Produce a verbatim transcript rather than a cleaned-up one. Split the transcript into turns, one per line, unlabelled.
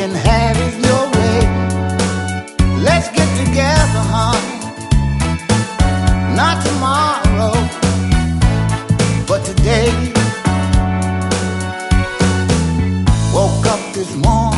can have it your way. Let's get together, honey. Not tomorrow, but today. Woke up this morning